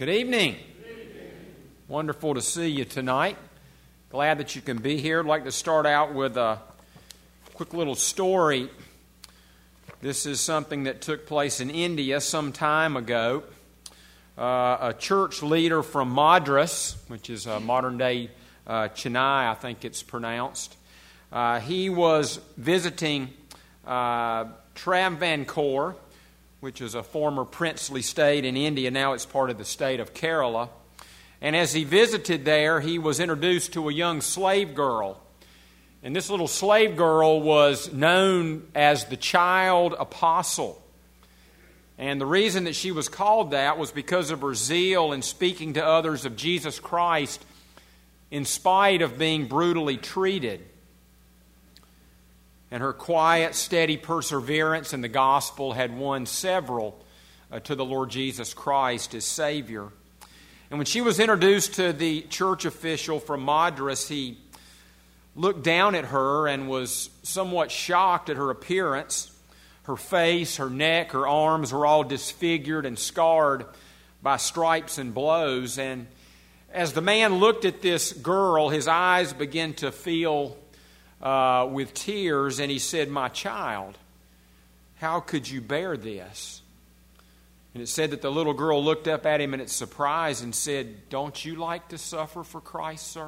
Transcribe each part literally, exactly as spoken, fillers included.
Good evening. Good evening. Wonderful to see you tonight. Glad that you can be here. I'd like to start out with a quick little story. This is something that took place in India some time ago. Uh, a church leader from Madras, which is a modern-day uh, Chennai, I think it's pronounced. Uh, he was visiting uh, Travancore, which is a former princely state in India. Now it's part of the state of Kerala. And as he visited there, he was introduced to a young slave girl. And this little slave girl was known as the child apostle. And the reason that she was called that was because of her zeal in speaking to others of Jesus Christ in spite of being brutally treated. And her quiet, steady perseverance in the gospel had won several uh, to the Lord Jesus Christ as Savior. And when she was introduced to the church official from Madras, he looked down at her and was somewhat shocked at her appearance. Her face, her neck, her arms were all disfigured and scarred by stripes and blows. And as the man looked at this girl, his eyes began to fill Uh, with tears, and he said, "My child, how could you bear this?" And it said that the little girl looked up at him in its surprise and said, "Don't you like to suffer for Christ, sir?"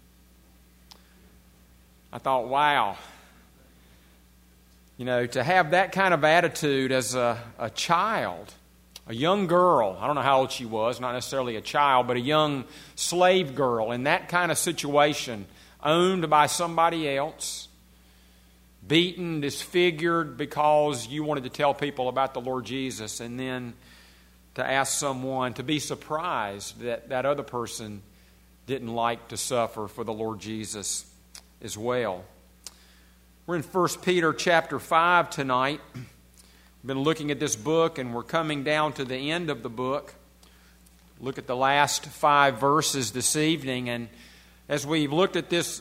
I thought, wow. You know, to have that kind of attitude as a, a child, a young girl, I don't know how old she was, not necessarily a child, but a young slave girl in that kind of situation, owned by somebody else, beaten, disfigured because you wanted to tell people about the Lord Jesus, and then to ask someone to be surprised that that other person didn't like to suffer for the Lord Jesus as well. We're in First Peter chapter five tonight. We've been looking at this book, and we're coming down to the end of the book. Look at the last five verses this evening, and as we've looked at this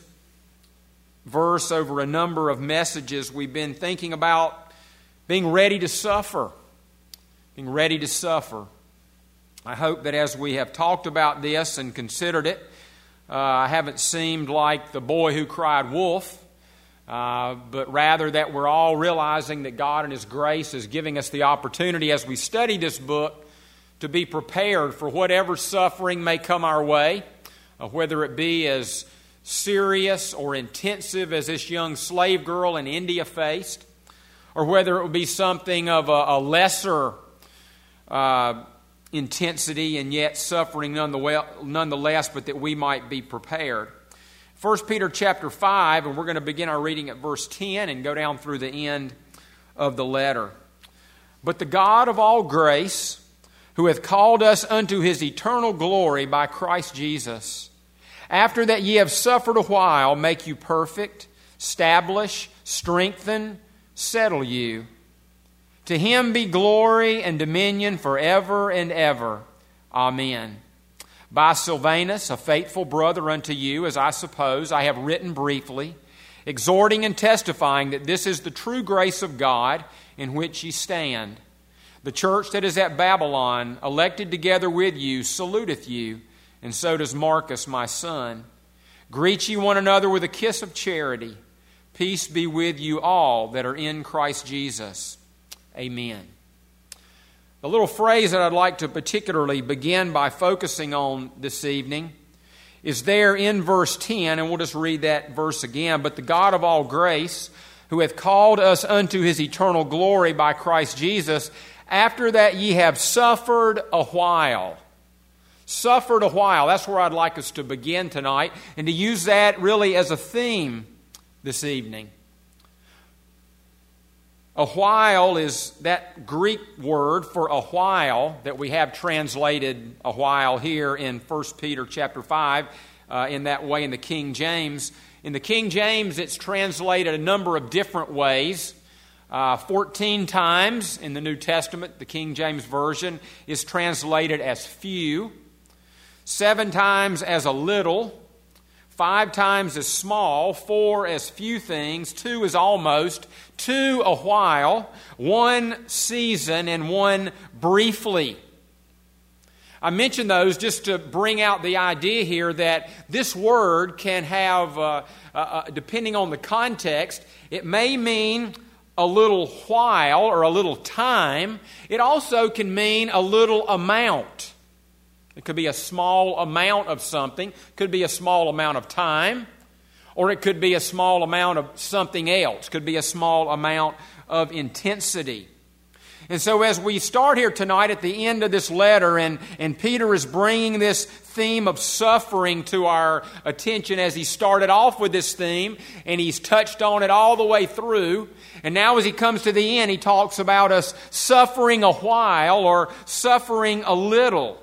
verse over a number of messages, we've been thinking about being ready to suffer. Being ready to suffer. I hope that as we have talked about this and considered it, uh, I haven't seemed like the boy who cried wolf, uh, but rather that we're all realizing that God in His grace is giving us the opportunity as we study this book to be prepared for whatever suffering may come our way. Uh, whether it be as serious or intensive as this young slave girl in India faced, or whether it would be something of a, a lesser uh, intensity and yet suffering nonetheless, but that we might be prepared. First Peter chapter five, and we're going to begin our reading at verse ten and go down through the end of the letter. "But the God of all grace, who hath called us unto His eternal glory by Christ Jesus, after that ye have suffered a while, make you perfect, establish, strengthen, settle you. To Him be glory and dominion forever and ever. Amen. By Silvanus, a faithful brother unto you, as I suppose, I have written briefly, exhorting and testifying that this is the true grace of God in which ye stand. The church that is at Babylon, elected together with you, saluteth you, and so does Marcus, my son. Greet ye one another with a kiss of charity. Peace be with you all that are in Christ Jesus. Amen." The little phrase that I'd like to particularly begin by focusing on this evening is there in verse ten, and we'll just read that verse again. "But the God of all grace, who hath called us unto His eternal glory by Christ Jesus, after that ye have suffered a while." Suffered a while. That's where I'd like us to begin tonight, and to use that really as a theme this evening. A while is that Greek word for a while that we have translated a while here in First Peter chapter five uh, in that way in the King James. In the King James, it's translated a number of different ways. Uh, fourteen times in the New Testament, the King James Version is translated as few. Seven times as a little. Five times as small. Four as few things. Two as almost. Two a while. One season, and one briefly. I mention those just to bring out the idea here that this word can have, uh, uh, depending on the context, it may mean a little while or a little time. It also can mean a little amount. It could be a small amount of something. It could be a small amount of time. Or it could be a small amount of something else. It could be a small amount of intensity. And so as we start here tonight at the end of this letter, and, and Peter is bringing this theme of suffering to our attention as he started off with this theme, and he's touched on it all the way through. And now as he comes to the end, he talks about us suffering a while or suffering a little.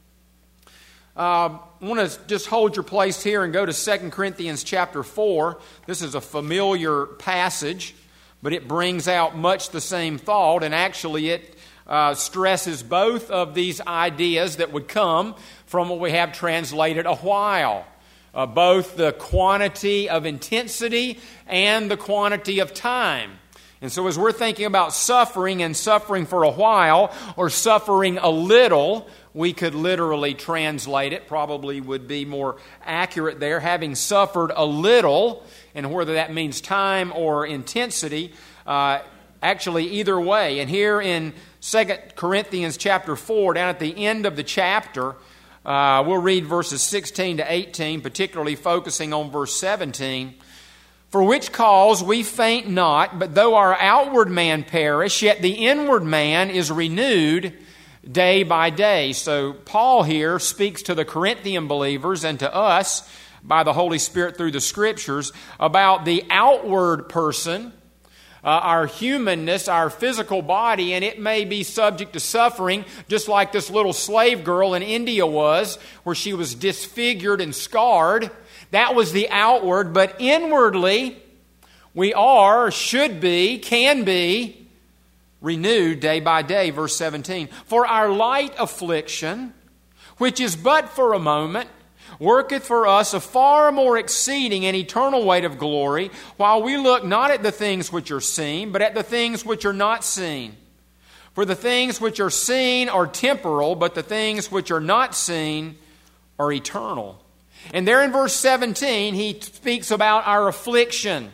Uh, I want to just hold your place here and go to Second Corinthians chapter four. This is a familiar passage, but it brings out much the same thought, and actually it uh, stresses both of these ideas that would come from what we have translated a while. Uh, both the quantity of intensity and the quantity of time. And so as we're thinking about suffering and suffering for a while or suffering a little, we could literally translate it, probably would be more accurate there, having suffered a little, and whether that means time or intensity, uh, actually either way. And here in Second Corinthians chapter four, down at the end of the chapter, uh, we'll read verses sixteen to eighteen, particularly focusing on verse seventeen. For which cause we faint not, but though our outward man perish, yet the inward man is renewed day by day. So Paul here speaks to the Corinthian believers and to us by the Holy Spirit through the Scriptures about the outward person, uh, our humanness, our physical body, and it may be subject to suffering, just like this little slave girl in India was, where she was disfigured and scarred. That was the outward, but inwardly we are, should be, can be renewed day by day. Verse seventeen. For our light affliction, which is but for a moment, worketh for us a far more exceeding and eternal weight of glory, while we look not at the things which are seen, but at the things which are not seen. For the things which are seen are temporal, but the things which are not seen are eternal. And there in verse seventeen, he speaks about our affliction.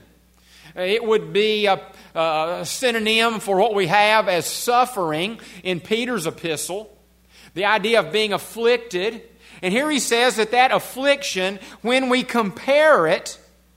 It would be a, a synonym for what we have as suffering in Peter's epistle. The idea of being afflicted. And here he says that that affliction, when we compare it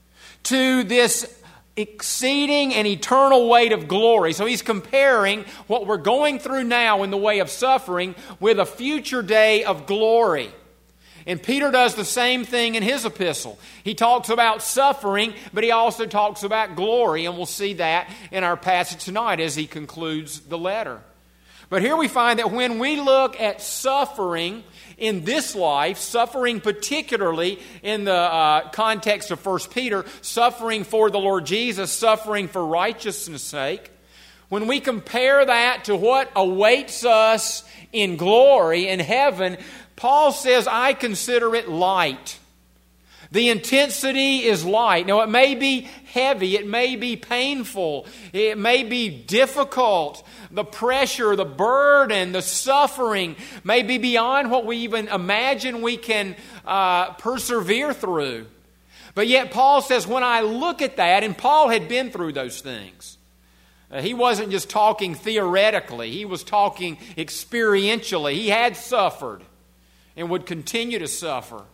to this exceeding and eternal weight of glory. So he's comparing what we're going through now in the way of suffering with a future day of glory. And Peter does the same thing in his epistle. He talks about suffering, but he also talks about glory, and we'll see that in our passage tonight as he concludes the letter. But here we find that when we look at suffering in this life, suffering particularly in the uh, context of First Peter, suffering for the Lord Jesus, suffering for righteousness' sake, when we compare that to what awaits us in glory in heaven, Paul says, I consider it light. The intensity is light. Now, it may be heavy. It may be painful. It may be difficult. The pressure, the burden, the suffering may be beyond what we even imagine we can uh, persevere through. But yet Paul says, when I look at that, and Paul had been through those things. Uh, he wasn't just talking theoretically. He was talking experientially. He had suffered and would continue to suffer.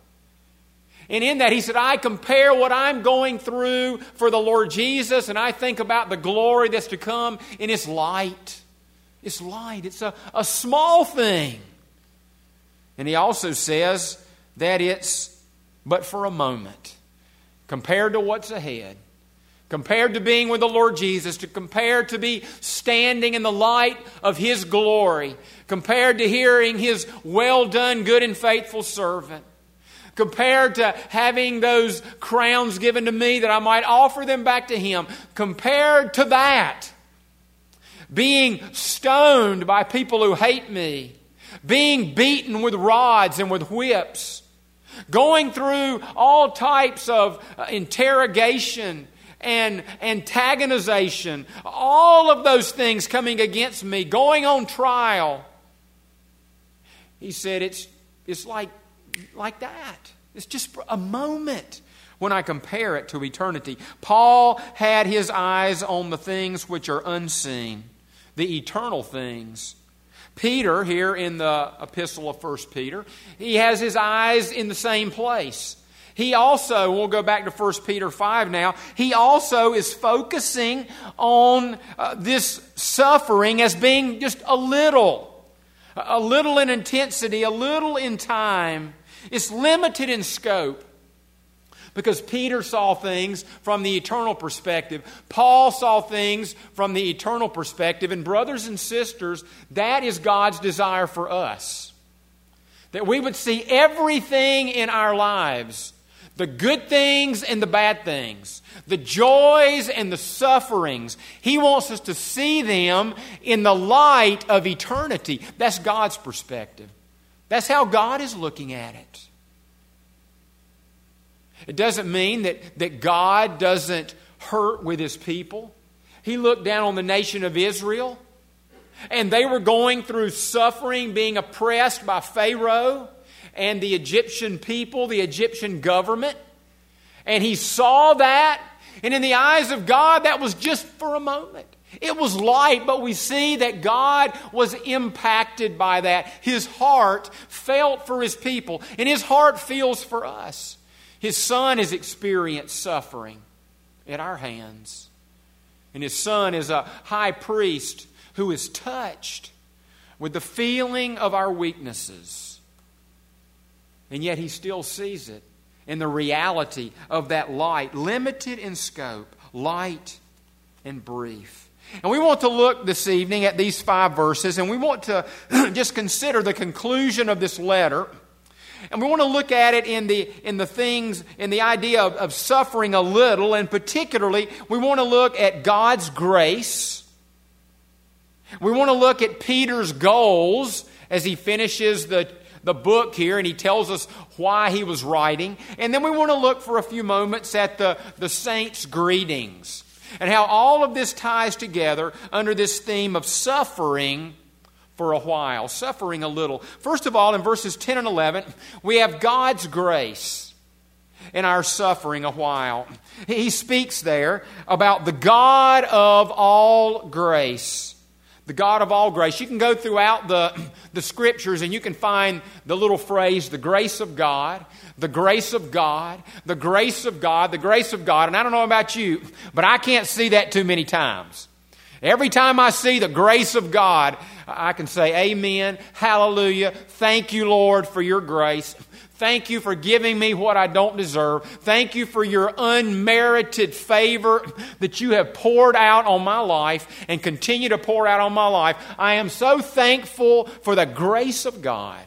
And in that, he said, I compare what I'm going through for the Lord Jesus, and I think about the glory that's to come, and it's light. It's light. It's a, a small thing. And he also says that it's but for a moment, compared to what's ahead. Compared to being with the Lord Jesus, to compare to be standing in the light of His glory, compared to hearing His well done, good and faithful servant, compared to having those crowns given to me that I might offer them back to Him, compared to that, being stoned by people who hate me, being beaten with rods and with whips, going through all types of interrogation and antagonization, all of those things coming against me, going on trial. He said it's, it's like, like that. It's just a moment when I compare it to eternity. Paul had his eyes on the things which are unseen, the eternal things. Peter, here in the epistle of First Peter, he has his eyes in the same place. He also, we'll go back to First Peter five now, he also is focusing on uh, this suffering as being just a little, a little in intensity, a little in time. It's limited in scope. Because Peter saw things from the eternal perspective. Paul saw things from the eternal perspective. And brothers and sisters, that is God's desire for us. That we would see everything in our lives, the good things and the bad things, the joys and the sufferings. He wants us to see them in the light of eternity. That's God's perspective. That's how God is looking at it. It doesn't mean that, that God doesn't hurt with His people. He looked down on the nation of Israel, and they were going through suffering, being oppressed by Pharaoh and the Egyptian people, the Egyptian government. And He saw that, and in the eyes of God, that was just for a moment. It was light, but we see that God was impacted by that. His heart felt for His people, and His heart feels for us. His Son has experienced suffering at our hands. And His Son is a high priest who is touched with the feeling of our weaknesses. And yet He still sees it in the reality of that light, limited in scope, light and brief. And we want to look this evening at these five verses, and we want to just consider the conclusion of this letter. And we want to look at it in the in the things, in the idea of, of suffering a little, and particularly we want to look at God's grace. We want to look at Peter's goals as he finishes the, the book here, and he tells us why he was writing. And then we want to look for a few moments at the, the saints' greetings, and how all of this ties together under this theme of suffering for a while, suffering a little. First of all, in verses ten and eleven, we have God's grace in our suffering a while. He speaks there about the God of all grace. The God of all grace. You can go throughout the, the Scriptures and you can find the little phrase, the grace of God, the grace of God, the grace of God, the grace of God. And I don't know about you, but I can't see that too many times. Every time I see the grace of God, I can say amen, hallelujah, thank you, Lord, for your grace. Thank you for giving me what I don't deserve. Thank you for your unmerited favor that you have poured out on my life and continue to pour out on my life. I am so thankful for the grace of God.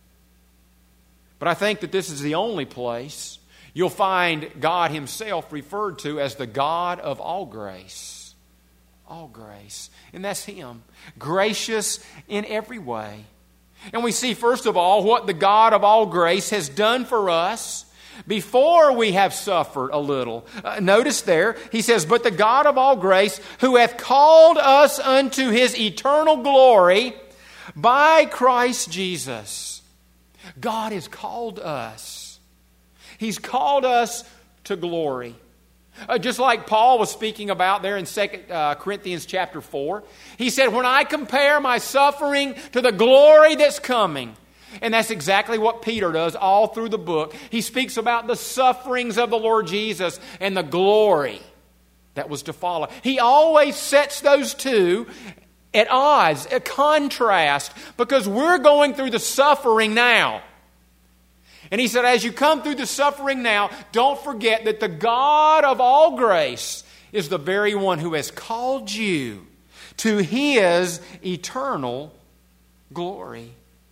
But I think that this is the only place you'll find God Himself referred to as the God of all grace. All grace. And that's Him. Gracious in every way. And we see, first of all, what the God of all grace has done for us before we have suffered a little. Uh, notice there, He says, but the God of all grace, who hath called us unto His eternal glory by Christ Jesus. God has called us. He's called us to glory. Uh, just like Paul was speaking about there in Second uh, Corinthians chapter four. He said, when I compare my suffering to the glory that's coming. And that's exactly what Peter does all through the book. He speaks about the sufferings of the Lord Jesus and the glory that was to follow. He always sets those two at odds, at contrast, because we're going through the suffering now. And he said, as you come through the suffering now, don't forget that the God of all grace is the very one who has called you to His eternal glory.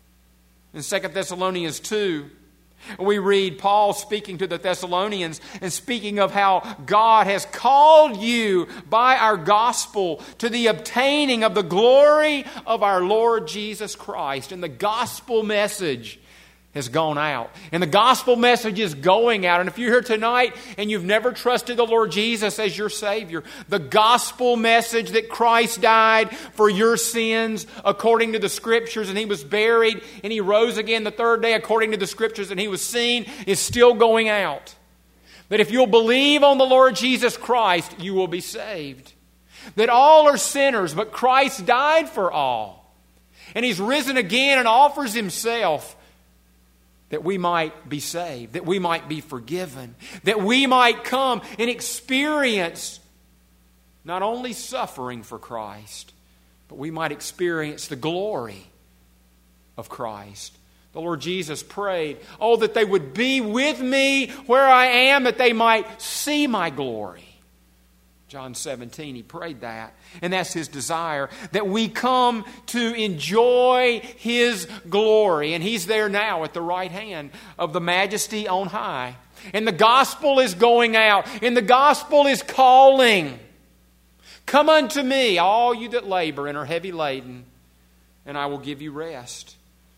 In Second Thessalonians two, we read Paul speaking to the Thessalonians and speaking of how God has called you by our gospel to the obtaining of the glory of our Lord Jesus Christ. And the gospel message has gone out. And the gospel message is going out. And if you're here tonight and you've never trusted the Lord Jesus as your Savior, the gospel message that Christ died for your sins according to the Scriptures, and He was buried and He rose again the third day according to the Scriptures, and He was seen, is still going out. That if you'll believe on the Lord Jesus Christ, you will be saved. That all are sinners, but Christ died for all. And He's risen again and offers Himself that we might be saved, that we might be forgiven, that we might come and experience not only suffering for Christ, but we might experience the glory of Christ. The Lord Jesus prayed, oh, that they would be with me where I am, that they might see my glory. John seventeen, He prayed that. And that's His desire, that we come to enjoy His glory. And He's there now at the right hand of the Majesty on high. And the gospel is going out. And the gospel is calling. Come unto me, all you that labor and are heavy laden, and I will give you rest.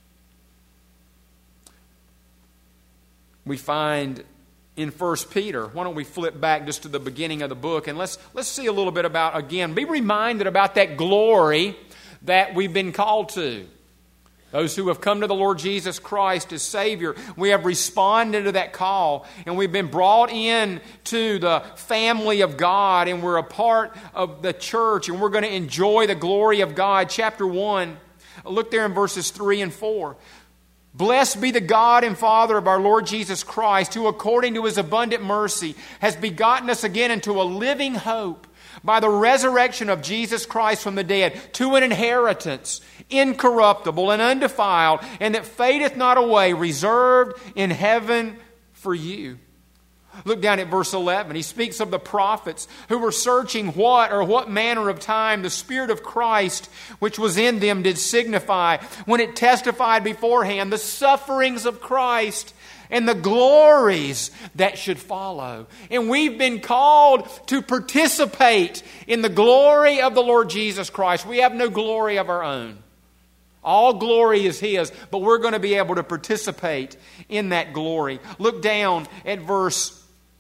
We find in First Peter, why don't we flip back just to the beginning of the book, and let's let's see a little bit about, again, be reminded about that glory that we've been called to. Those who have come to the Lord Jesus Christ as Savior, we have responded to that call, and we've been brought in to the family of God, and we're a part of the church, and we're going to enjoy the glory of God. Chapter one, look there in verses three and four. Blessed be the God and Father of our Lord Jesus Christ, who according to His abundant mercy has begotten us again into a living hope by the resurrection of Jesus Christ from the dead, to an inheritance incorruptible and undefiled, and that fadeth not away, reserved in heaven for you. Look down at verse eleven. He speaks of the prophets who were searching what or what manner of time the Spirit of Christ which was in them did signify, when it testified beforehand the sufferings of Christ and the glories that should follow. And we've been called to participate in the glory of the Lord Jesus Christ. We have no glory of our own. All glory is His, but we're going to be able to participate in that glory. Look down at verse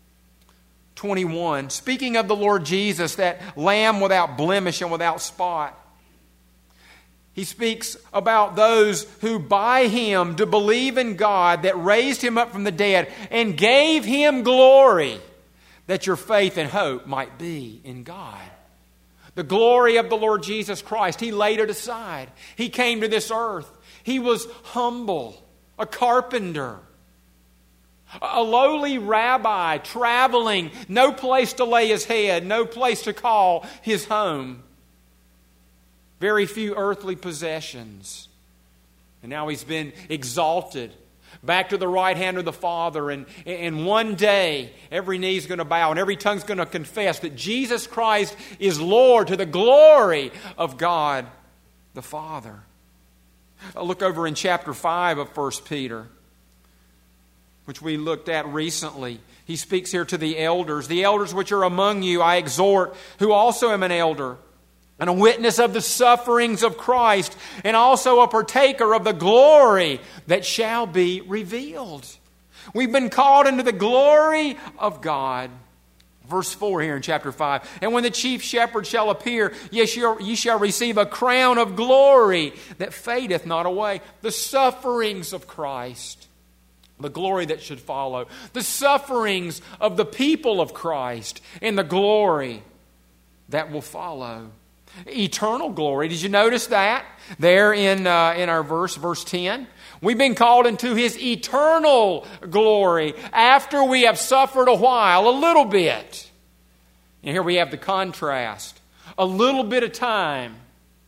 twenty-one. Speaking of the Lord Jesus, that Lamb without blemish and without spot, He speaks about those who by Him do believe in God that raised Him up from the dead and gave Him glory, that your faith and hope might be in God. The glory of the Lord Jesus Christ, He laid it aside. He came to this earth. He was humble, a carpenter, a lowly rabbi, traveling, no place to lay His head, no place to call His home. Very few earthly possessions. And now He's been exalted back to the right hand of the Father. And, and one day, every knee is going to bow and every tongue is going to confess that Jesus Christ is Lord, to the glory of God the Father. I'll look over in chapter five of First Peter, which we looked at recently. He speaks here to the elders. The elders which are among you I exhort, who also am an elder, and a witness of the sufferings of Christ, and also a partaker of the glory that shall be revealed. We've been called into the glory of God. Verse four here in chapter five. And when the chief shepherd shall appear, yes, ye shall receive a crown of glory that fadeth not away. The sufferings of Christ, the glory that should follow. The sufferings of the people of Christ, and the glory that will follow. Eternal glory. Did you notice that? There in, uh, in our verse, verse ten. We've been called into His eternal glory after we have suffered a while, a little bit. And here we have the contrast. A little bit of time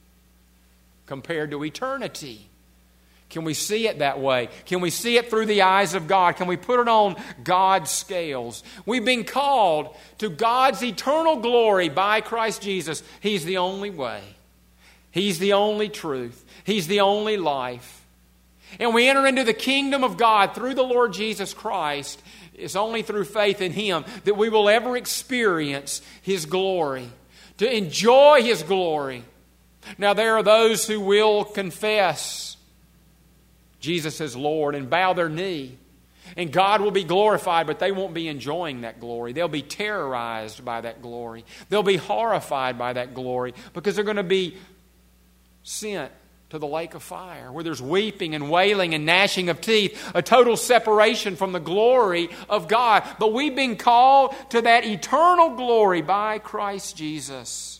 compared to eternity. Can we see it that way? Can we see it through the eyes of God? Can we put it on God's scales? We've been called to God's eternal glory by Christ Jesus. He's the only way. He's the only truth. He's the only life. And we enter into the kingdom of God through the Lord Jesus Christ. It's only through faith in Him that we will ever experience His glory, to enjoy His glory. Now there are those who will confess Jesus as Lord and bow their knee. And God will be glorified, but they won't be enjoying that glory. They'll be terrorized by that glory. They'll be horrified by that glory because they're going to be sent to the lake of fire where there's weeping and wailing and gnashing of teeth, a total separation from the glory of God. But we've been called to that eternal glory by Christ Jesus.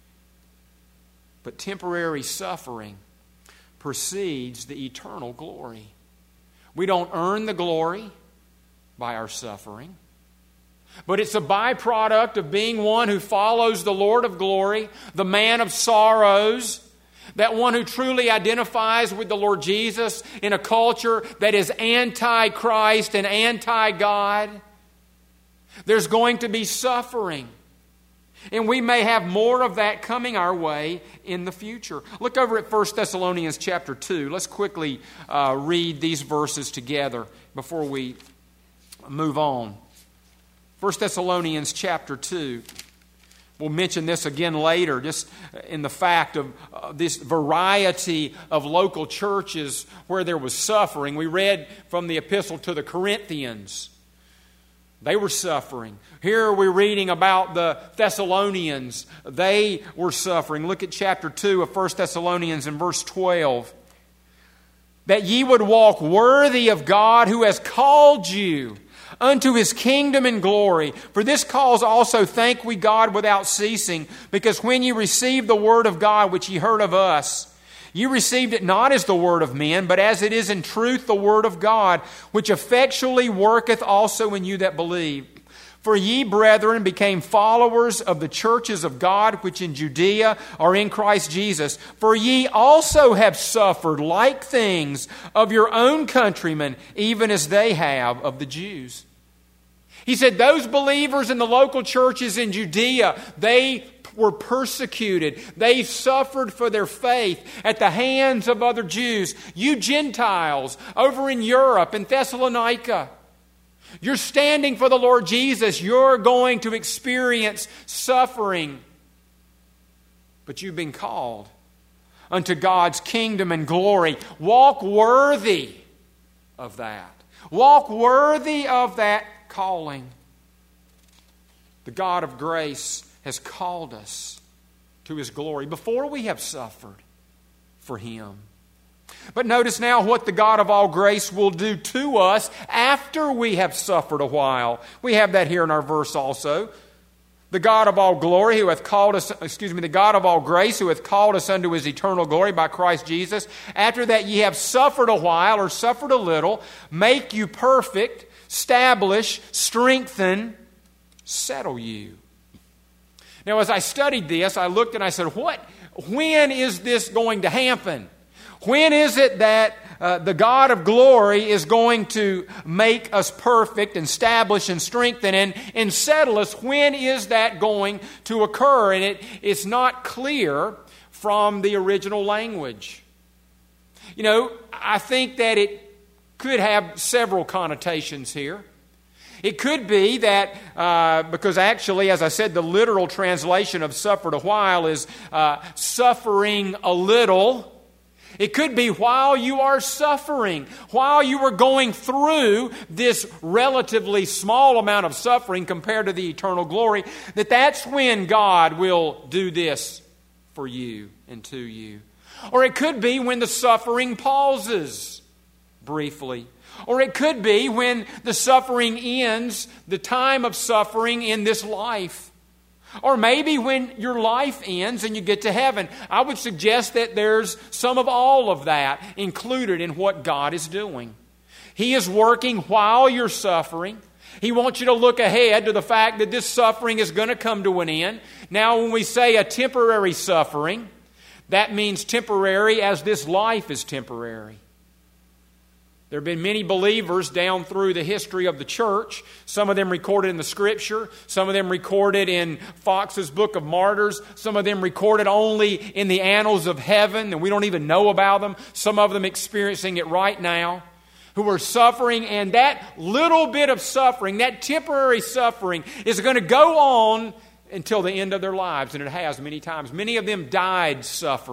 But temporary suffering precedes the eternal glory. We don't earn the glory by our suffering, but it's a byproduct of being one who follows the Lord of glory, the man of sorrows, that one who truly identifies with the Lord Jesus in a culture that is anti-Christ and anti-God. There's going to be suffering. And we may have more of that coming our way in the future. Look over at First Thessalonians chapter two. Let's quickly uh, read these verses together before we move on. First Thessalonians chapter two. We'll mention this again later, just in the fact of uh, this variety of local churches where there was suffering. We read from the epistle to the Corinthians. They were suffering. Here we're reading about the Thessalonians. They were suffering. Look at chapter two of First Thessalonians and verse twelve. That ye would walk worthy of God who has called you unto His kingdom and glory. For this cause also thank we God without ceasing, because when ye received the word of God which ye heard of us, you received it not as the word of men, but as it is in truth the word of God, which effectually worketh also in you that believe. For ye, brethren, became followers of the churches of God which in Judea are in Christ Jesus. For ye also have suffered like things of your own countrymen, even as they have of the Jews. He said those believers in the local churches in Judea, they were persecuted. They suffered for their faith at the hands of other Jews. You Gentiles over in Europe, in Thessalonica, you're standing for the Lord Jesus. You're going to experience suffering. But you've been called unto God's kingdom and glory. Walk worthy of that. Walk worthy of that calling. The God of grace has called us to His glory before we have suffered for Him. But notice now what the God of all grace will do to us after we have suffered a while. We have that here in our verse also. The God of all glory who hath called us, excuse me, the God of all grace who hath called us unto His eternal glory by Christ Jesus. After that ye have suffered a while or suffered a little, make you perfect, establish, strengthen, settle you. Now, as I studied this, I looked and I said, "What? When is this going to happen? When is it that uh, the God of glory is going to make us perfect and establish and strengthen and, and settle us? When is that going to occur?" And it, it's not clear from the original language. You know, I think that it could have several connotations here. It could be that, uh, because actually, as I said, the literal translation of suffered a while is uh, suffering a little. It could be while you are suffering, while you are going through this relatively small amount of suffering compared to the eternal glory, that that's when God will do this for you and to you. Or it could be when the suffering pauses briefly. Or it could be when the suffering ends, the time of suffering in this life. Or maybe when your life ends and you get to heaven. I would suggest that there's some of all of that included in what God is doing. He is working while you're suffering. He wants you to look ahead to the fact that this suffering is going to come to an end. Now, when we say a temporary suffering, that means temporary as this life is temporary. There have been many believers down through the history of the church, some of them recorded in the Scripture, some of them recorded in Fox's Book of Martyrs, some of them recorded only in the annals of heaven, and we don't even know about them, some of them experiencing it right now, who are suffering, and that little bit of suffering, that temporary suffering, is going to go on until the end of their lives, and it has many times. Many of them died suffering.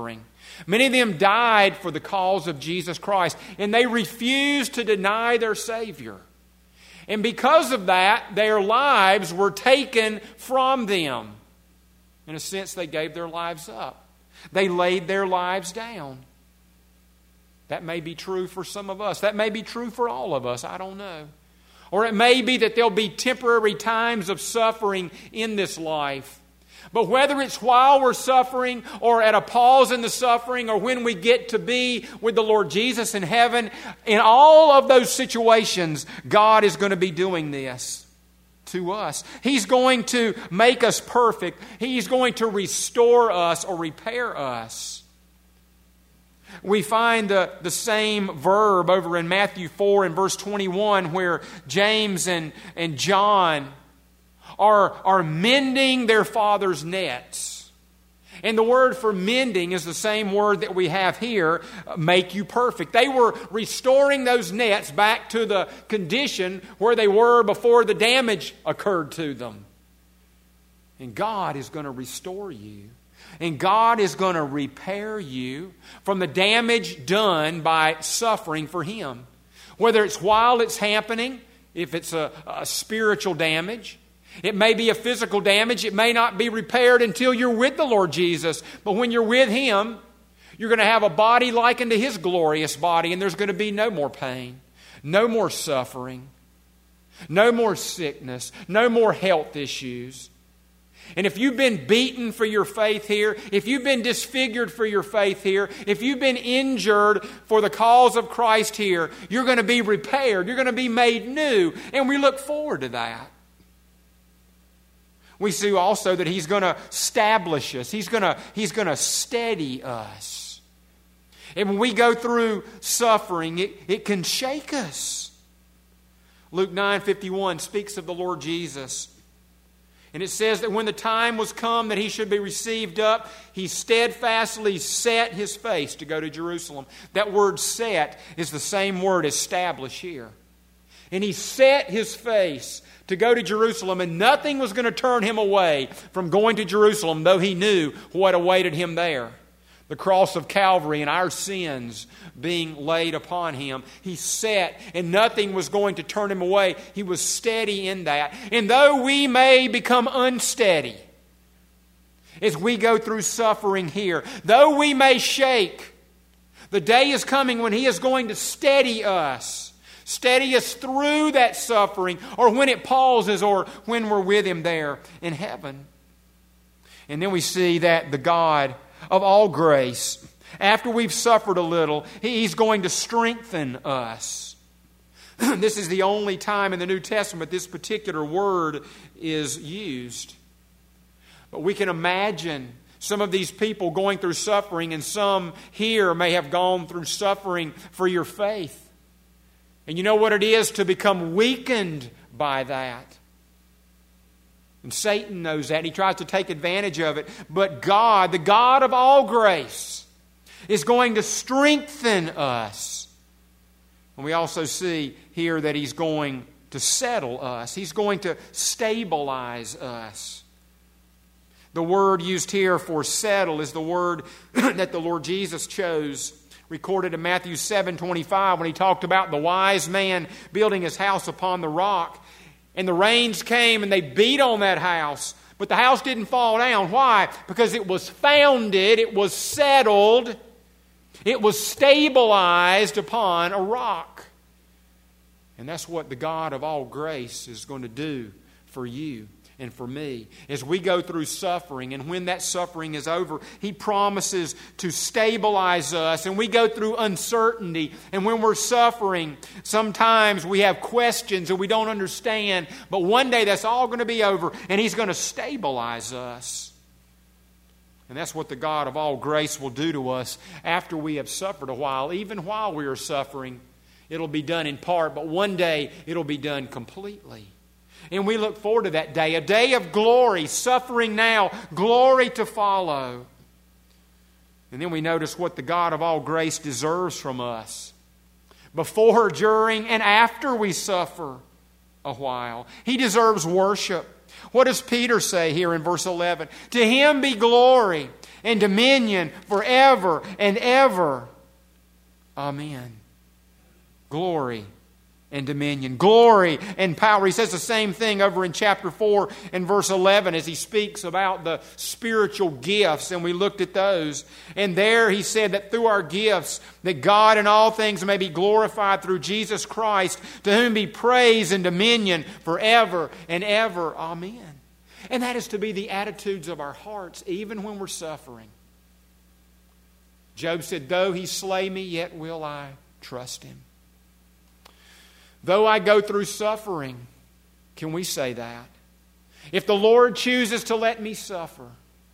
Many of them died for the cause of Jesus Christ, and they refused to deny their Savior. And because of that, their lives were taken from them. In a sense, they gave their lives up. They laid their lives down. That may be true for some of us. That may be true for all of us. I don't know. Or it may be that there'll be temporary times of suffering in this life. But whether it's while we're suffering or at a pause in the suffering or when we get to be with the Lord Jesus in heaven, in all of those situations, God is going to be doing this to us. He's going to make us perfect. He's going to restore us or repair us. We find the, the same verb over in Matthew four and verse twenty-one where James and, and John are, are mending their father's nets. And the word for mending is the same word that we have here, make you perfect. They were restoring those nets back to the condition where they were before the damage occurred to them. And God is going to restore you. And God is going to repair you from the damage done by suffering for Him. Whether it's while it's happening, if it's a, a spiritual damage, it may be a physical damage. It may not be repaired until you're with the Lord Jesus. But when you're with Him, you're going to have a body likened to His glorious body, and there's going to be no more pain, no more suffering, no more sickness, no more health issues. And if you've been beaten for your faith here, if you've been disfigured for your faith here, if you've been injured for the cause of Christ here, you're going to be repaired. You're going to be made new. And we look forward to that. We see also that He's going to establish us. He's going to, He's going to steady us. And when we go through suffering, it, it can shake us. Luke nine fifty-one speaks of the Lord Jesus. And it says that when the time was come that He should be received up, He steadfastly set His face to go to Jerusalem. That word set is the same word establish here. And He set His face to go to Jerusalem, and nothing was going to turn Him away from going to Jerusalem, though He knew what awaited Him there. The cross of Calvary and our sins being laid upon Him. He set, and nothing was going to turn Him away. He was steady in that. And though we may become unsteady as we go through suffering here, though we may shake, the day is coming when He is going to steady us. Steady us through that suffering, or when it pauses, or when we're with Him there in heaven. And then we see that the God of all grace, after we've suffered a little, He's going to strengthen us. This is the only time in the New Testament this particular word is used. But we can imagine some of these people going through suffering, and some here may have gone through suffering for your faith. And you know what it is to become weakened by that. And Satan knows that. He tries to take advantage of it. But God, the God of all grace, is going to strengthen us. And we also see here that He's going to settle us. He's going to stabilize us. The word used here for settle is the word that the Lord Jesus chose, recorded in Matthew seven twenty-five, when He talked about the wise man building his house upon the rock. And the rains came and they beat on that house. But the house didn't fall down. Why? Because it was founded, it was settled, it was stabilized upon a rock. And that's what the God of all grace is going to do for you and for me as we go through suffering. And when that suffering is over, He promises to stabilize us. And we go through uncertainty. And when we're suffering, sometimes we have questions and we don't understand. But one day that's all going to be over, and He's going to stabilize us. And that's what the God of all grace will do to us after we have suffered a while. Even while we are suffering, it'll be done in part, but one day it'll be done completely. And we look forward to that day, a day of glory, suffering now, glory to follow. And then we notice what the God of all grace deserves from us. Before, during, and after we suffer a while, He deserves worship. What does Peter say here in verse eleven? To Him be glory and dominion forever and ever. Amen. Glory and dominion. Glory and power. He says the same thing over in chapter four and verse eleven as he speaks about the spiritual gifts, and we looked at those. And there he said that through our gifts, that God in all things may be glorified through Jesus Christ, to whom be praise and dominion forever and ever. Amen. And that is to be the attitudes of our hearts, even when we're suffering. Job said, though he slay me, yet will I trust him. Though I go through suffering, can we say that? If the Lord chooses to let me suffer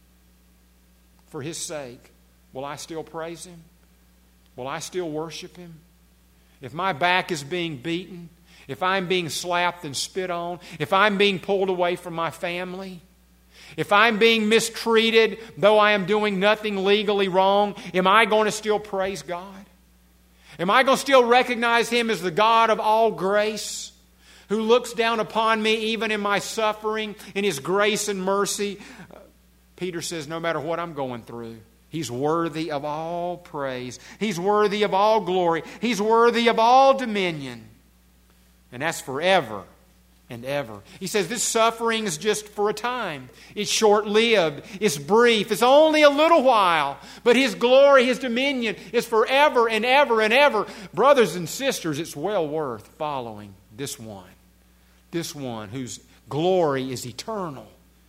for His sake, will I still praise Him? Will I still worship Him? If my back is being beaten, if I'm being slapped and spit on, if I'm being pulled away from my family, if I'm being mistreated, though I am doing nothing legally wrong, am I going to still praise God? Am I going to still recognize Him as the God of all grace, who looks down upon me even in my suffering, in His grace and mercy? Uh, Peter says, no matter what I'm going through, He's worthy of all praise. He's worthy of all glory. He's worthy of all dominion. And that's forever and ever. He says this suffering is just for a time. It's short-lived. It's brief. It's only a little while. But His glory, His dominion is forever and ever and ever. Brothers and sisters, it's well worth following this one. This one whose glory is eternal.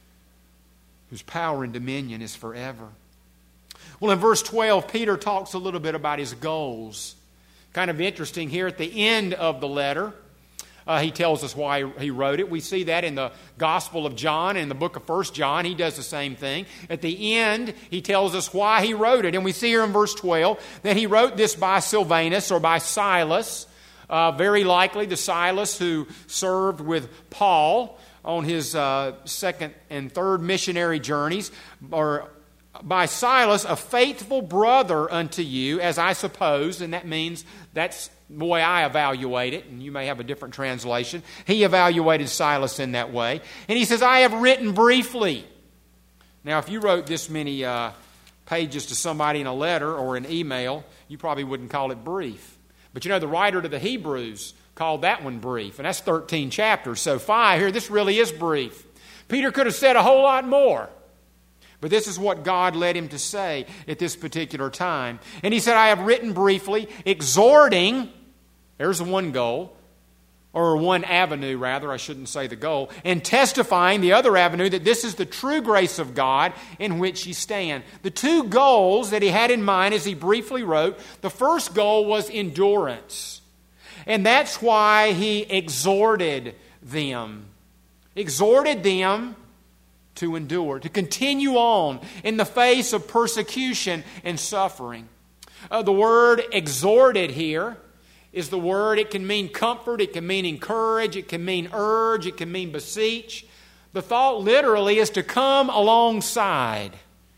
Whose power and dominion is forever. Well, in verse twelve, Peter talks a little bit about his goals. Kind of interesting here at the end of the letter. Uh, he tells us why he wrote it. We see that in the Gospel of John and the book of First John. He does the same thing. At the end, he tells us why he wrote it. And we see here in verse twelve that he wrote this by Silvanus or by Silas. Uh, very likely the Silas who served with Paul on his uh, second and third missionary journeys. Or by Silas, a faithful brother unto you, as I suppose. And that means that's the way I evaluate it, and you may have a different translation. He evaluated Silas in that way. And he says, I have written briefly. Now, if you wrote this many uh, pages to somebody in a letter or an email, you probably wouldn't call it brief. But you know, the writer to the Hebrews called that one brief, and that's thirteen chapters. So five here, this really is brief. Peter could have said a whole lot more. But this is what God led him to say at this particular time. And he said, I have written briefly, exhorting, there's one goal, or one avenue rather, I shouldn't say the goal, and testifying, the other avenue, that this is the true grace of God in which ye stand. The two goals that he had in mind as he briefly wrote, the first goal was endurance. And that's why he exhorted them. Exhorted them to endure, to continue on in the face of persecution and suffering. Uh, the word exhorted here is the word, it can mean comfort, it can mean encourage, it can mean urge, it can mean beseech. The thought literally is to come alongside.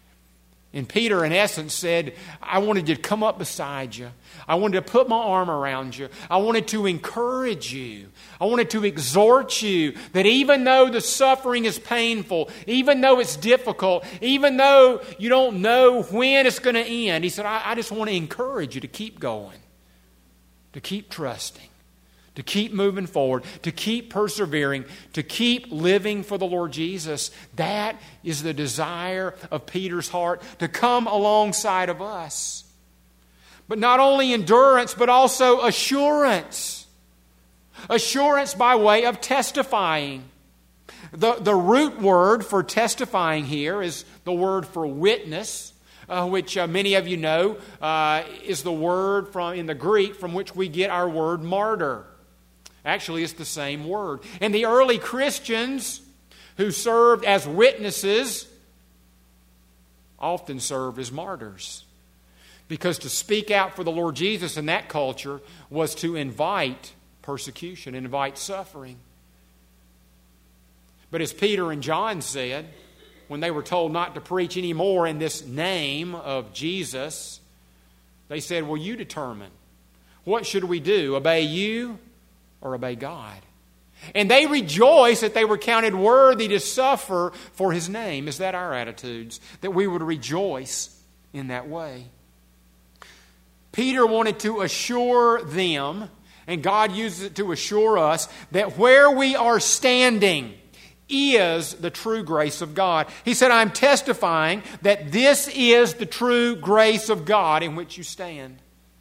And Peter, in essence, said, I wanted to come up beside you. I wanted to put my arm around you. I wanted to encourage you. I wanted to exhort you that even though the suffering is painful, even though it's difficult, even though you don't know when it's going to end, he said, I, I just want to encourage you to keep going, to keep trusting, to keep moving forward, to keep persevering, to keep living for the Lord Jesus. That is the desire of Peter's heart, to come alongside of us. But not only endurance, but also assurance. Assurance by way of testifying. The, the root word for testifying here is the word for witness, uh, which uh, many of you know uh, is the word from in the Greek from which we get our word martyr. Actually, it's the same word. And the early Christians who served as witnesses often served as martyrs. Because to speak out for the Lord Jesus in that culture was to invite persecution, invite suffering. But as Peter and John said, when they were told not to preach anymore in this name of Jesus, they said, well, you determine. What should we do? Obey you or obey God? And they rejoice that they were counted worthy to suffer for His name. Is that our attitudes? That we would rejoice in that way. Peter wanted to assure them, and God uses it to assure us, that where we are standing is the true grace of God. He said, I'm testifying that this is the true grace of God in which you stand.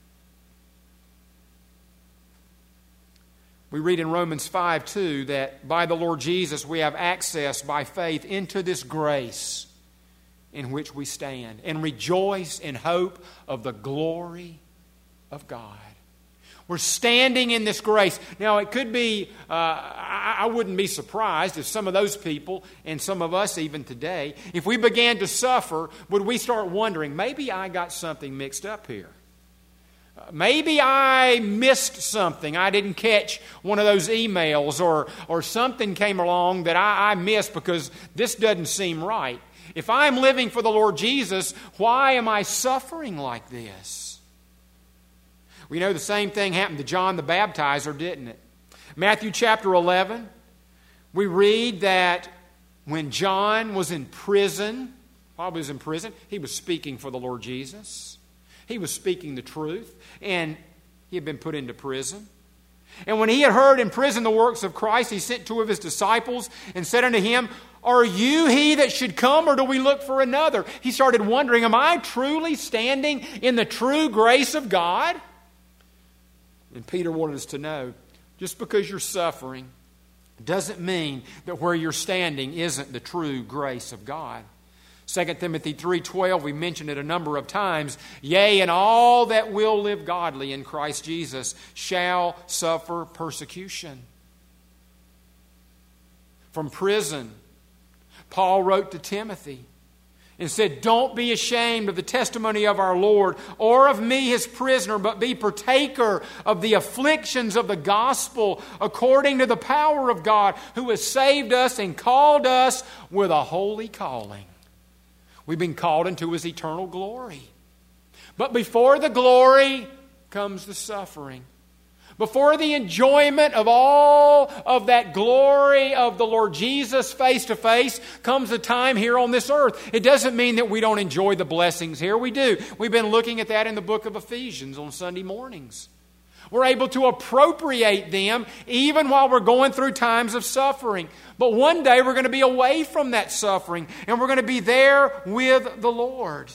We read in Romans five two that by the Lord Jesus we have access by faith into this grace in which we stand and rejoice in hope of the glory of God. We're standing in this grace. Now, it could be, uh, I, I wouldn't be surprised if some of those people, and some of us even today, if we began to suffer, would we start wondering, maybe I got something mixed up here. Maybe I missed something. I didn't catch one of those emails, or, or something came along that I, I missed because this doesn't seem right. If I'm living for the Lord Jesus, why am I suffering like this? We know the same thing happened to John the Baptizer, didn't it? Matthew chapter eleven, we read that when John was in prison, while he was in prison, he was speaking for the Lord Jesus. He was speaking the truth, and he had been put into prison. And when he had heard in prison the works of Christ, he sent two of his disciples and said unto him, Are you he that should come, or do we look for another? He started wondering, am I truly standing in the true grace of God? And Peter wanted us to know, just because you're suffering doesn't mean that where you're standing isn't the true grace of God. Second Timothy three twelve, we mentioned it a number of times. Yea, and all that will live godly in Christ Jesus shall suffer persecution. From prison, Paul wrote to Timothy and said, Don't be ashamed of the testimony of our Lord, or of me his prisoner, but be partaker of the afflictions of the gospel according to the power of God, who has saved us and called us with a holy calling. We've been called into His eternal glory. But before the glory comes the suffering. Before the enjoyment of all of that glory of the Lord Jesus face to face comes a time here on this earth. It doesn't mean that we don't enjoy the blessings here. We do. We've been looking at that in the book of Ephesians on Sunday mornings. We're able to appropriate them even while we're going through times of suffering. But one day we're going to be away from that suffering, and we're going to be there with the Lord.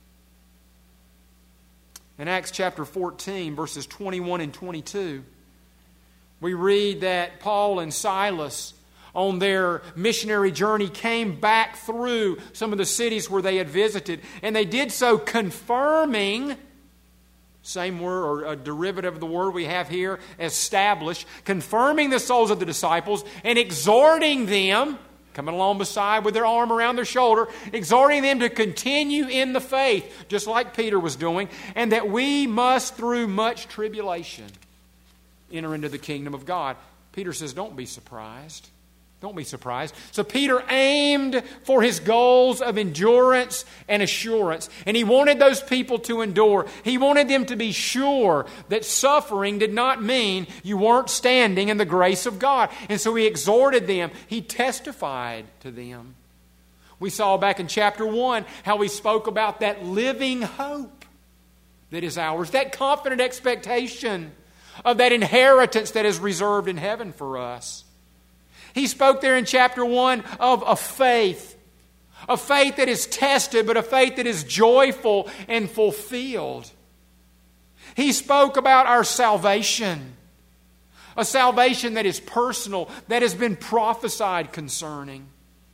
In Acts chapter fourteen, verses twenty-one and twenty-two, we read that Paul and Silas on their missionary journey came back through some of the cities where they had visited, and they did so confirming, same word or a derivative of the word we have here, establish, confirming the souls of the disciples and exhorting them, coming along beside with their arm around their shoulder, exhorting them to continue in the faith, just like Peter was doing, and that we must, through much tribulation, enter into the kingdom of God. Peter says, don't be surprised. Don't be surprised. So Peter aimed for his goals of endurance and assurance. And he wanted those people to endure. He wanted them to be sure that suffering did not mean you weren't standing in the grace of God. And so he exhorted them. He testified to them. We saw back in chapter one how he spoke about that living hope that is ours. That confident expectation of that inheritance that is reserved in heaven for us. He spoke there in chapter one of a faith. A faith that is tested, but a faith that is joyful and fulfilled. He spoke about our salvation. A salvation that is personal, that has been prophesied concerning.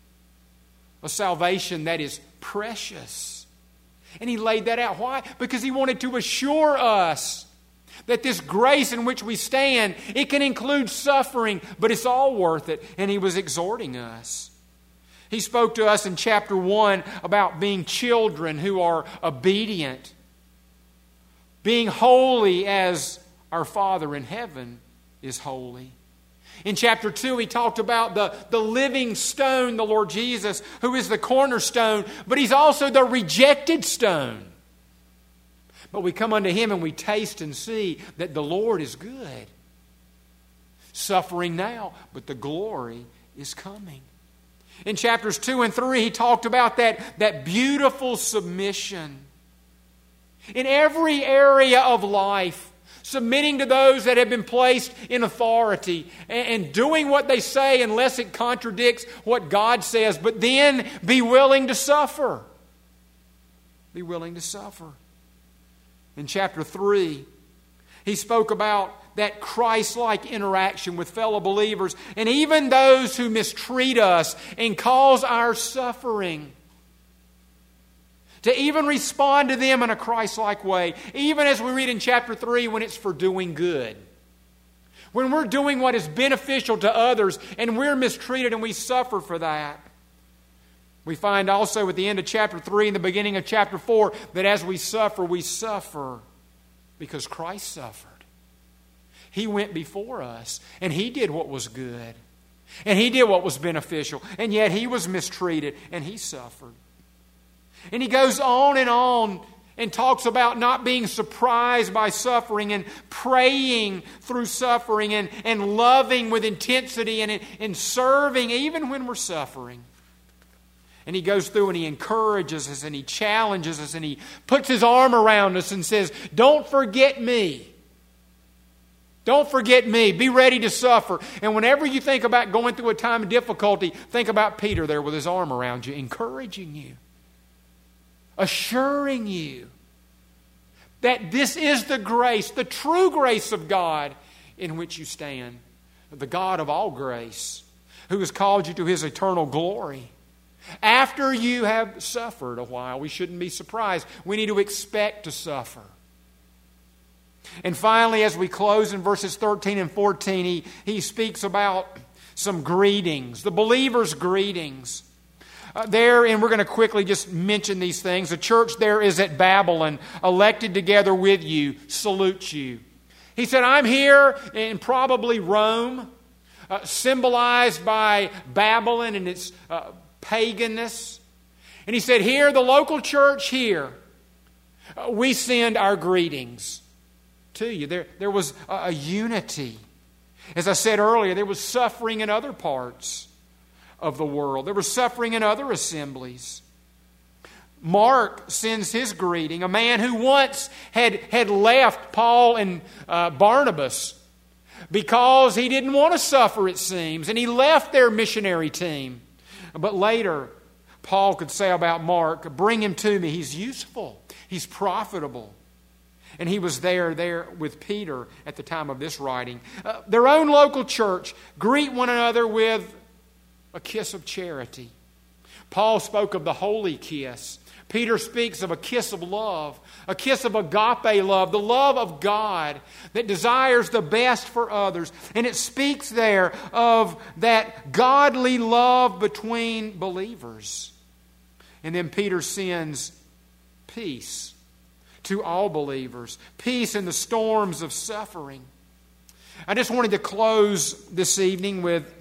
A salvation that is precious. And he laid that out. Why? Because he wanted to assure us that this grace in which we stand, it can include suffering, but it's all worth it. And he was exhorting us. He spoke to us in chapter one about being children who are obedient. Being holy as our Father in heaven is holy. In chapter two, he talked about the, the living stone, the Lord Jesus, who is the cornerstone, but he's also the rejected stone. But we come unto him and we taste and see that the Lord is good. suffering now, but the glory is coming. In chapters two and three, he talked about that, that beautiful submission. In every area of life, submitting to those that have been placed in authority and, and doing what they say unless it contradicts what God says, but then be willing to suffer. Be willing to suffer. In chapter three, he spoke about that Christ-like interaction with fellow believers and even those who mistreat us and cause our suffering. To even respond to them in a Christ-like way, even as we read in chapter three, when it's for doing good. When we're doing what is beneficial to others and we're mistreated and we suffer for that. We find also at the end of chapter three and the beginning of chapter four that as we suffer, we suffer because Christ suffered. He went before us and He did what was good. And He did what was beneficial. And yet He was mistreated and He suffered. And he goes on and on and talks about not being surprised by suffering and praying through suffering and, and loving with intensity and, and serving even when we're suffering. And he goes through and he encourages us and he challenges us and he puts his arm around us and says, don't forget me. Don't forget me. Be ready to suffer. And whenever you think about going through a time of difficulty, think about Peter there with his arm around you, encouraging you. Assuring you that this is the grace, the true grace of God in which you stand. The God of all grace, who has called you to His eternal glory. After you have suffered a while, we shouldn't be surprised. We need to expect to suffer. And finally, as we close in verses thirteen and fourteen, he, he speaks about some greetings, the believer's greetings. Uh, there, and we're going to quickly just mention these things. The church there is at Babylon, elected together with you, salutes you. He said, I'm here in probably Rome, uh, symbolized by Babylon and its uh, paganness. And he said, here, the local church here, uh, we send our greetings to you. There, there was a, a unity. As I said earlier, there was suffering in other parts of the world. There was suffering in other assemblies. Mark sends his greeting, a man who once had, had left Paul and uh, Barnabas because he didn't want to suffer, it seems, and he left their missionary team. But later, Paul could say about Mark, bring him to me. He's useful. He's profitable. And he was there, there with Peter at the time of this writing. Uh, their own local church greet one another with a kiss of charity. Paul spoke of the holy kiss. Peter speaks of a kiss of love, a kiss of agape love, the love of God that desires the best for others. And it speaks there of that godly love between believers. And then Peter sends peace to all believers, peace in the storms of suffering. I just wanted to close this evening with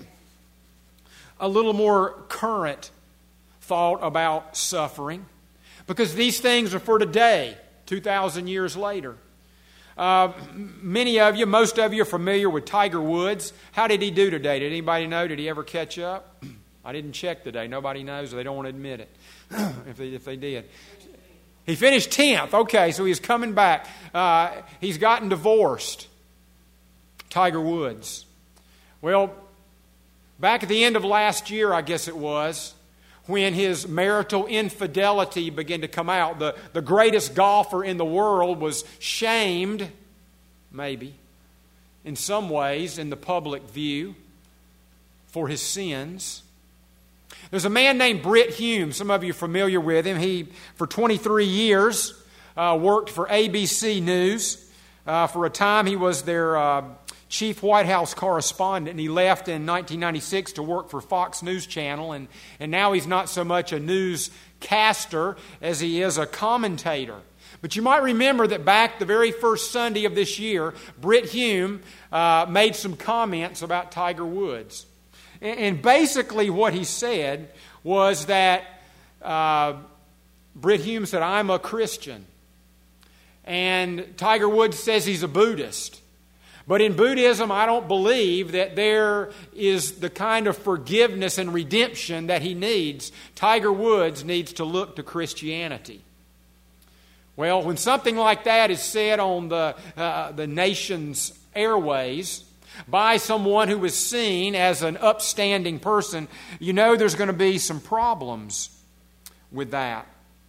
a little more current thought about suffering, because these things are for today, two thousand years later. Uh, many of you, most of you are familiar with Tiger Woods. How did he do today? Did anybody know? Did he ever catch up? I didn't check today. Nobody knows. They don't want to admit it if, they, if they did. He finished tenth. Okay, so he's coming back. Uh, he's gotten divorced. Tiger Woods. Well, back at the end of last year, I guess it was, when his marital infidelity began to come out, the, the greatest golfer in the world was shamed, maybe, in some ways, in the public view, for his sins. There's a man named Britt Hume. Some of you are familiar with him. He, for twenty-three years, uh, worked for A B C News. Uh, for a time, he was their uh, chief White House correspondent, and he left in nineteen ninety-six to work for Fox News Channel, and, and now he's not so much a newscaster as he is a commentator. But you might remember that back the very first Sunday of this year, Britt Hume uh, made some comments about Tiger Woods. And, and basically what he said was that uh, Britt Hume said, I'm a Christian. And Tiger Woods says he's a Buddhist. But in Buddhism, I don't believe that there is the kind of forgiveness and redemption that he needs. Tiger Woods needs to look to Christianity. Well, when something like that is said on the, uh, the nation's airways by someone who is seen as an upstanding person, you know there's going to be some problems with that.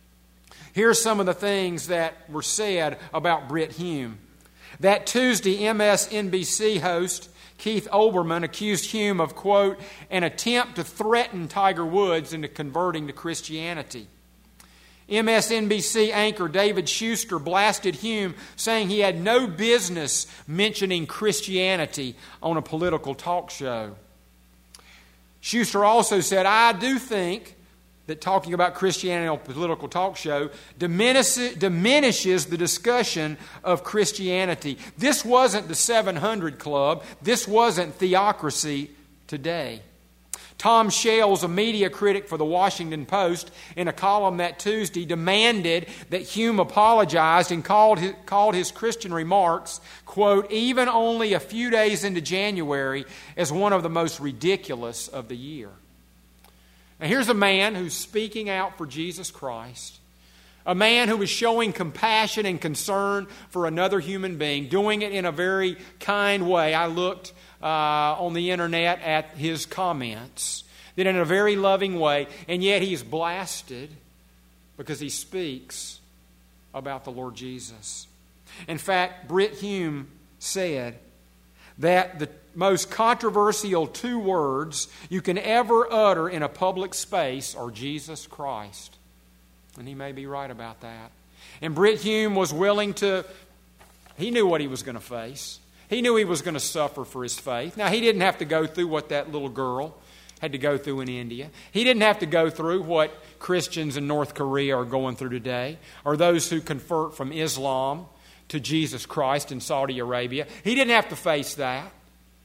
Here's some of the things that were said about Brit Hume. That Tuesday, M S N B C host Keith Olbermann accused Hume of, quote, an attempt to threaten Tiger Woods into converting to Christianity. M S N B C anchor David Schuster blasted Hume, saying he had no business mentioning Christianity on a political talk show. Schuster also said, I do think that talking about Christianity on a political talk show diminishes, diminishes the discussion of Christianity. This wasn't the seven hundred Club. This wasn't Theocracy Today. Tom Shales, a media critic for the Washington Post, in a column that Tuesday demanded that Hume apologized and called his, called his Christian remarks, quote, even only a few days into January, as one of the most ridiculous of the year. Now here's a man who's speaking out for Jesus Christ, a man who is showing compassion and concern for another human being, doing it in a very kind way. I looked uh, on the internet at his comments, that in a very loving way, and yet he's blasted because he speaks about the Lord Jesus. In fact, Brit Hume said that the most controversial two words you can ever utter in a public space are Jesus Christ. And he may be right about that. And Brit Hume was willing to, he knew what he was going to face. He knew he was going to suffer for his faith. Now, he didn't have to go through what that little girl had to go through in India. He didn't have to go through what Christians in North Korea are going through today, or those who convert from Islam to Jesus Christ in Saudi Arabia. He didn't have to face that.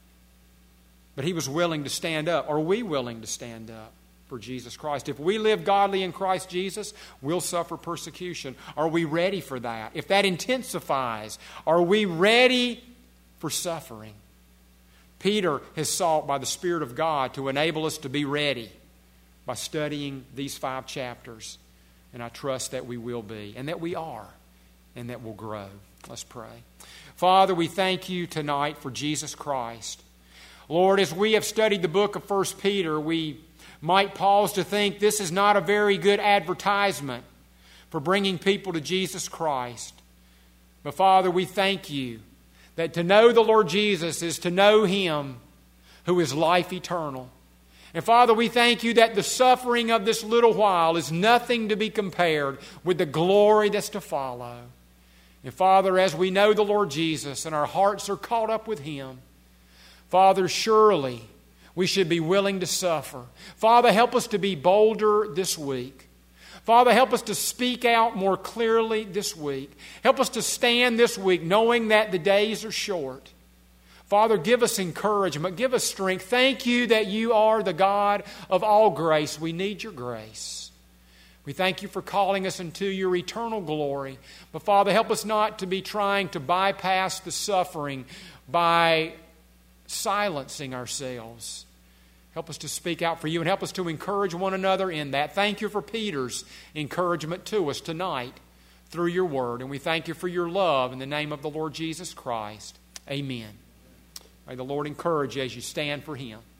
But he was willing to stand up. Are we willing to stand up for Jesus Christ? If we live godly in Christ Jesus, we'll suffer persecution. Are we ready for that? If that intensifies, are we ready for suffering? Peter has sought by the Spirit of God to enable us to be ready by studying these five chapters. And I trust that we will be, and that we are, and that we'll grow. Let's pray. Father, we thank you tonight for Jesus Christ. Lord, as we have studied the book of First Peter, we might pause to think this is not a very good advertisement for bringing people to Jesus Christ. But Father, we thank you that to know the Lord Jesus is to know Him who is life eternal. And Father, we thank you that the suffering of this little while is nothing to be compared with the glory that's to follow. And Father, as we know the Lord Jesus and our hearts are caught up with Him, Father, surely we should be willing to suffer. Father, help us to be bolder this week. Father, help us to speak out more clearly this week. Help us to stand this week knowing that the days are short. Father, give us encouragement. Give us strength. Thank you that you are the God of all grace. We need your grace. We thank you for calling us into your eternal glory. But Father, help us not to be trying to bypass the suffering by silencing ourselves. Help us to speak out for you and help us to encourage one another in that. Thank you for Peter's encouragement to us tonight through your word. And we thank you for your love in the name of the Lord Jesus Christ. Amen. May the Lord encourage you as you stand for Him.